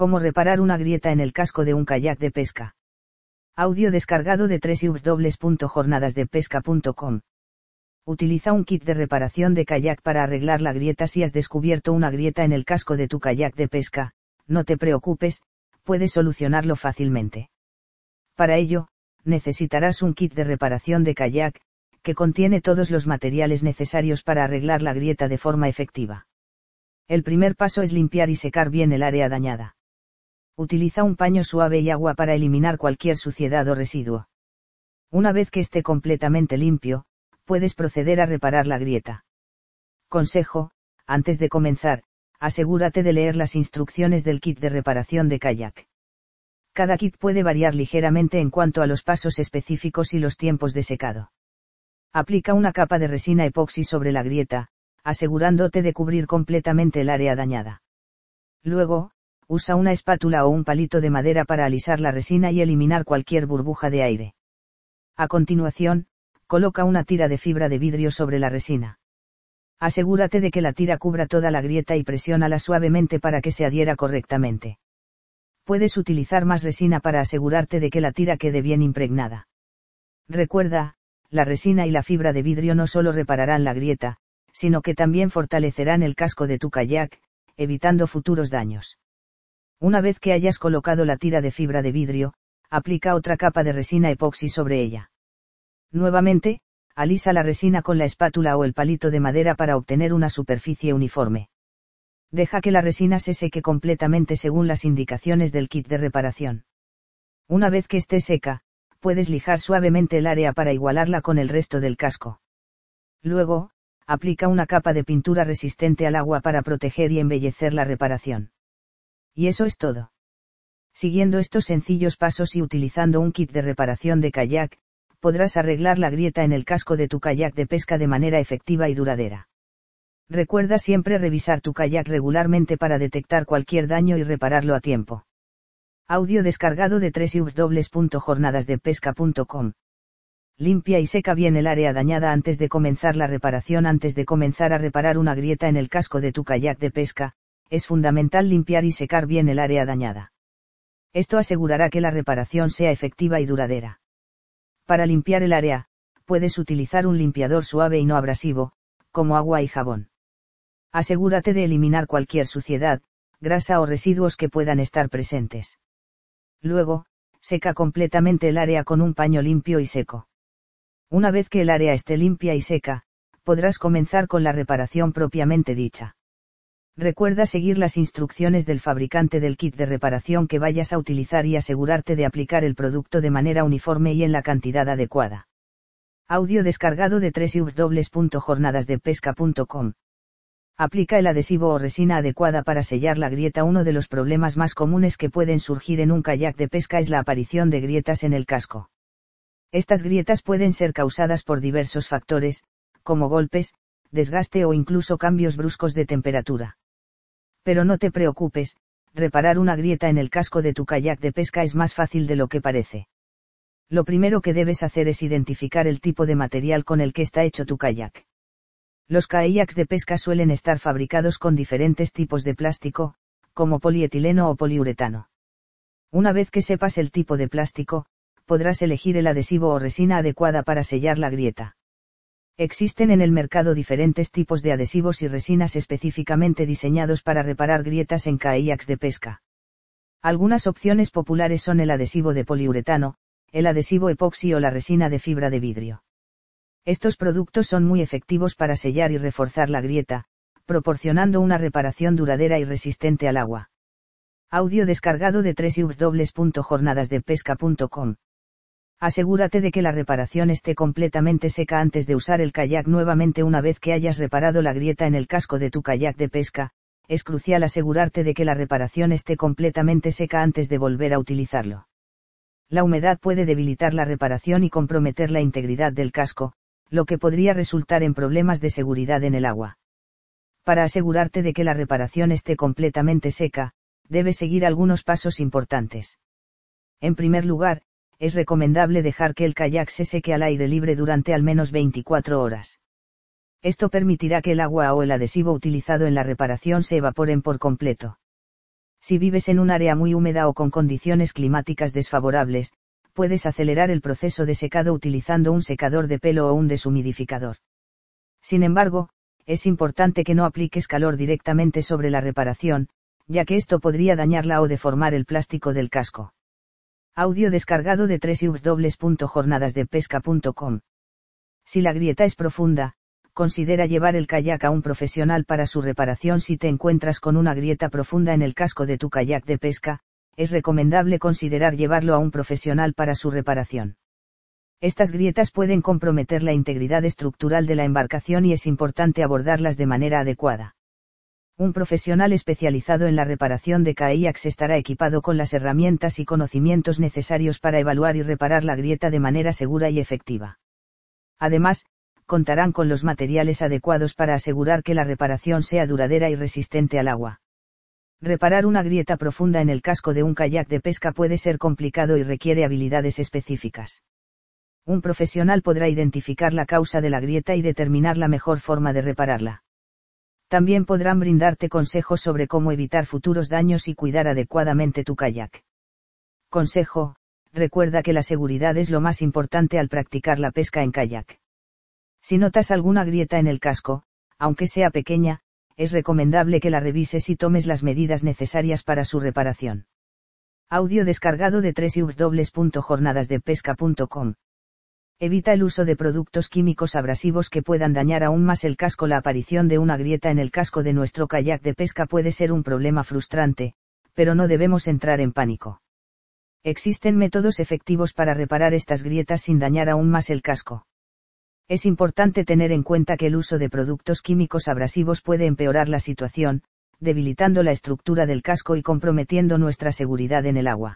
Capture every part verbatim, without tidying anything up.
Cómo reparar una grieta en el casco de un kayak de pesca. Audio descargado de doble u doble u doble u punto jornadas de pesca punto com. Utiliza un kit de reparación de kayak para arreglar la grieta si has descubierto una grieta en el casco de tu kayak de pesca. No te preocupes, puedes solucionarlo fácilmente. Para ello, necesitarás un kit de reparación de kayak, que contiene todos los materiales necesarios para arreglar la grieta de forma efectiva. El primer paso es limpiar y secar bien el área dañada. Utiliza un paño suave y agua para eliminar cualquier suciedad o residuo. Una vez que esté completamente limpio, puedes proceder a reparar la grieta. Consejo: antes de comenzar, asegúrate de leer las instrucciones del kit de reparación de kayak. Cada kit puede variar ligeramente en cuanto a los pasos específicos y los tiempos de secado. Aplica una capa de resina epoxi sobre la grieta, asegurándote de cubrir completamente el área dañada. Luego, usa una espátula o un palito de madera para alisar la resina y eliminar cualquier burbuja de aire. A continuación, coloca una tira de fibra de vidrio sobre la resina. Asegúrate de que la tira cubra toda la grieta y presiónala suavemente para que se adhiera correctamente. Puedes utilizar más resina para asegurarte de que la tira quede bien impregnada. Recuerda, la resina y la fibra de vidrio no solo repararán la grieta, sino que también fortalecerán el casco de tu kayak, evitando futuros daños. Una vez que hayas colocado la tira de fibra de vidrio, aplica otra capa de resina epoxi sobre ella. Nuevamente, alisa la resina con la espátula o el palito de madera para obtener una superficie uniforme. Deja que la resina se seque completamente según las indicaciones del kit de reparación. Una vez que esté seca, puedes lijar suavemente el área para igualarla con el resto del casco. Luego, aplica una capa de pintura resistente al agua para proteger y embellecer la reparación. Y eso es todo. Siguiendo estos sencillos pasos y utilizando un kit de reparación de kayak, podrás arreglar la grieta en el casco de tu kayak de pesca de manera efectiva y duradera. Recuerda siempre revisar tu kayak regularmente para detectar cualquier daño y repararlo a tiempo. Audio descargado de doble u doble u doble u punto jornadas de pesca punto com. Limpia y seca bien el área dañada antes de comenzar la reparación. Antes de comenzar a reparar una grieta en el casco de tu kayak de pesca, es fundamental limpiar y secar bien el área dañada. Esto asegurará que la reparación sea efectiva y duradera. Para limpiar el área, puedes utilizar un limpiador suave y no abrasivo, como agua y jabón. Asegúrate de eliminar cualquier suciedad, grasa o residuos que puedan estar presentes. Luego, seca completamente el área con un paño limpio y seco. Una vez que el área esté limpia y seca, podrás comenzar con la reparación propiamente dicha. Recuerda seguir las instrucciones del fabricante del kit de reparación que vayas a utilizar y asegurarte de aplicar el producto de manera uniforme y en la cantidad adecuada. Audio descargado de doble u doble u doble u punto jornadas de pesca punto com. Aplica el adhesivo o resina adecuada para sellar la grieta. Uno de los problemas más comunes que pueden surgir en un kayak de pesca es la aparición de grietas en el casco. Estas grietas pueden ser causadas por diversos factores, como golpes, desgaste o incluso cambios bruscos de temperatura. Pero no te preocupes, reparar una grieta en el casco de tu kayak de pesca es más fácil de lo que parece. Lo primero que debes hacer es identificar el tipo de material con el que está hecho tu kayak. Los kayaks de pesca suelen estar fabricados con diferentes tipos de plástico, como polietileno o poliuretano. Una vez que sepas el tipo de plástico, podrás elegir el adhesivo o resina adecuada para sellar la grieta. Existen en el mercado diferentes tipos de adhesivos y resinas específicamente diseñados para reparar grietas en kayaks de pesca. Algunas opciones populares son el adhesivo de poliuretano, el adhesivo epoxi o la resina de fibra de vidrio. Estos productos son muy efectivos para sellar y reforzar la grieta, proporcionando una reparación duradera y resistente al agua. Audio descargado de doble u doble u doble u punto jornadas de pesca punto com. Asegúrate de que la reparación esté completamente seca antes de usar el kayak nuevamente. Una vez que hayas reparado la grieta en el casco de tu kayak de pesca, es crucial asegurarte de que la reparación esté completamente seca antes de volver a utilizarlo. La humedad puede debilitar la reparación y comprometer la integridad del casco, lo que podría resultar en problemas de seguridad en el agua. Para asegurarte de que la reparación esté completamente seca, debes seguir algunos pasos importantes. En primer lugar, es recomendable dejar que el kayak se seque al aire libre durante al menos veinticuatro horas. Esto permitirá que el agua o el adhesivo utilizado en la reparación se evaporen por completo. Si vives en un área muy húmeda o con condiciones climáticas desfavorables, puedes acelerar el proceso de secado utilizando un secador de pelo o un deshumidificador. Sin embargo, es importante que no apliques calor directamente sobre la reparación, ya que esto podría dañarla o deformar el plástico del casco. Audio descargado de doble u doble u doble u punto jornadas de pesca punto com. Si la grieta es profunda, considera llevar el kayak a un profesional para su reparación. Si te encuentras con una grieta profunda en el casco de tu kayak de pesca, es recomendable considerar llevarlo a un profesional para su reparación. Estas grietas pueden comprometer la integridad estructural de la embarcación y es importante abordarlas de manera adecuada. Un profesional especializado en la reparación de kayaks estará equipado con las herramientas y conocimientos necesarios para evaluar y reparar la grieta de manera segura y efectiva. Además, contarán con los materiales adecuados para asegurar que la reparación sea duradera y resistente al agua. Reparar una grieta profunda en el casco de un kayak de pesca puede ser complicado y requiere habilidades específicas. Un profesional podrá identificar la causa de la grieta y determinar la mejor forma de repararla. También podrán brindarte consejos sobre cómo evitar futuros daños y cuidar adecuadamente tu kayak. Consejo: recuerda que la seguridad es lo más importante al practicar la pesca en kayak. Si notas alguna grieta en el casco, aunque sea pequeña, es recomendable que la revises y tomes las medidas necesarias para su reparación. Audio descargado de doble u doble u doble u punto jornadas de pesca punto com. Evita el uso de productos químicos abrasivos que puedan dañar aún más el casco. La aparición de una grieta en el casco de nuestro kayak de pesca puede ser un problema frustrante, pero no debemos entrar en pánico. Existen métodos efectivos para reparar estas grietas sin dañar aún más el casco. Es importante tener en cuenta que el uso de productos químicos abrasivos puede empeorar la situación, debilitando la estructura del casco y comprometiendo nuestra seguridad en el agua.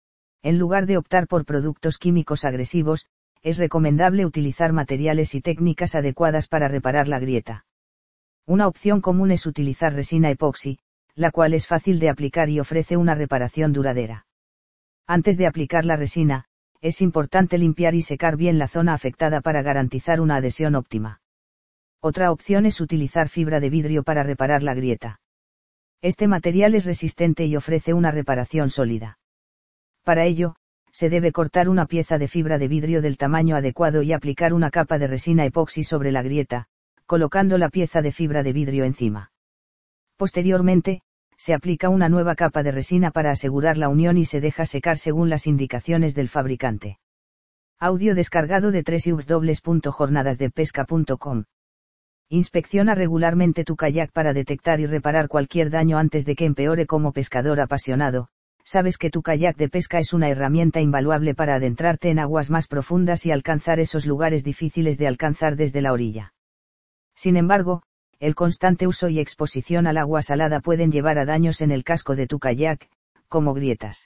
En lugar de optar por productos químicos agresivos, es recomendable utilizar materiales y técnicas adecuadas para reparar la grieta. Una opción común es utilizar resina epoxi, la cual es fácil de aplicar y ofrece una reparación duradera. Antes de aplicar la resina, es importante limpiar y secar bien la zona afectada para garantizar una adhesión óptima. Otra opción es utilizar fibra de vidrio para reparar la grieta. Este material es resistente y ofrece una reparación sólida. Para ello, se debe cortar una pieza de fibra de vidrio del tamaño adecuado y aplicar una capa de resina epoxi sobre la grieta, colocando la pieza de fibra de vidrio encima. Posteriormente, se aplica una nueva capa de resina para asegurar la unión y se deja secar según las indicaciones del fabricante. Audio descargado de doble u doble u doble u punto jornadas de pesca punto com. Inspecciona regularmente tu kayak para detectar y reparar cualquier daño antes de que empeore. Como pescador apasionado, sabes que tu kayak de pesca es una herramienta invaluable para adentrarte en aguas más profundas y alcanzar esos lugares difíciles de alcanzar desde la orilla. Sin embargo, el constante uso y exposición al agua salada pueden llevar a daños en el casco de tu kayak, como grietas.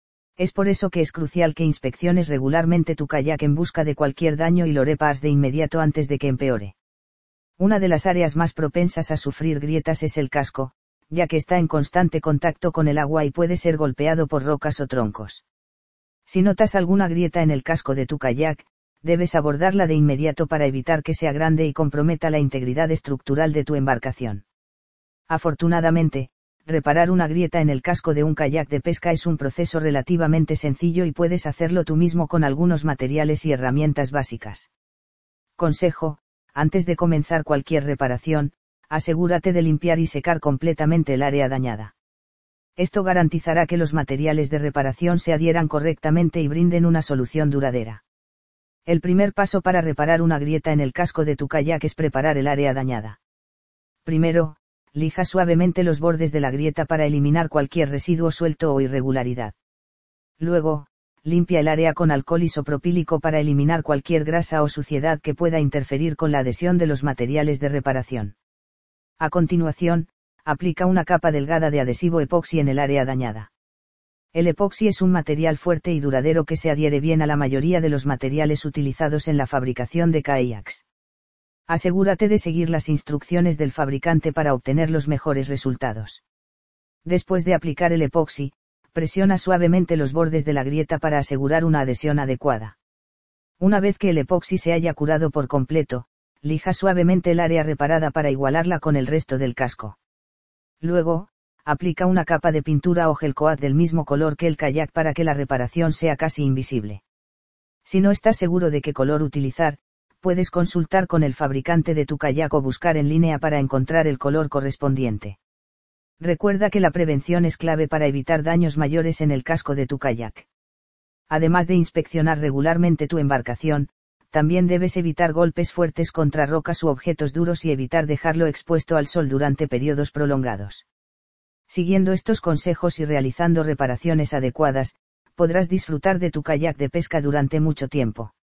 Es por eso que es crucial que inspecciones regularmente tu kayak en busca de cualquier daño y lo repares de inmediato antes de que empeore. Una de las áreas más propensas a sufrir grietas es el casco, ya que está en constante contacto con el agua y puede ser golpeado por rocas o troncos. Si notas alguna grieta en el casco de tu kayak, debes abordarla de inmediato para evitar que sea grande y comprometa la integridad estructural de tu embarcación. Afortunadamente, reparar una grieta en el casco de un kayak de pesca es un proceso relativamente sencillo y puedes hacerlo tú mismo con algunos materiales y herramientas básicas. Consejo: antes de comenzar cualquier reparación, asegúrate de limpiar y secar completamente el área dañada. Esto garantizará que los materiales de reparación se adhieran correctamente y brinden una solución duradera. El primer paso para reparar una grieta en el casco de tu kayak es preparar el área dañada. Primero, lija suavemente los bordes de la grieta para eliminar cualquier residuo suelto o irregularidad. Luego, limpia el área con alcohol isopropílico para eliminar cualquier grasa o suciedad que pueda interferir con la adhesión de los materiales de reparación. A continuación, aplica una capa delgada de adhesivo epoxi en el área dañada. El epoxi es un material fuerte y duradero que se adhiere bien a la mayoría de los materiales utilizados en la fabricación de kayaks. Asegúrate de seguir las instrucciones del fabricante para obtener los mejores resultados. Después de aplicar el epoxi, presiona suavemente los bordes de la grieta para asegurar una adhesión adecuada. Una vez que el epoxi se haya curado por completo, lija suavemente el área reparada para igualarla con el resto del casco. Luego, aplica una capa de pintura o gel coat del mismo color que el kayak para que la reparación sea casi invisible. Si no estás seguro de qué color utilizar, puedes consultar con el fabricante de tu kayak o buscar en línea para encontrar el color correspondiente. Recuerda que la prevención es clave para evitar daños mayores en el casco de tu kayak. Además de inspeccionar regularmente tu embarcación, también debes evitar golpes fuertes contra rocas u objetos duros y evitar dejarlo expuesto al sol durante periodos prolongados. Siguiendo estos consejos y realizando reparaciones adecuadas, podrás disfrutar de tu kayak de pesca durante mucho tiempo.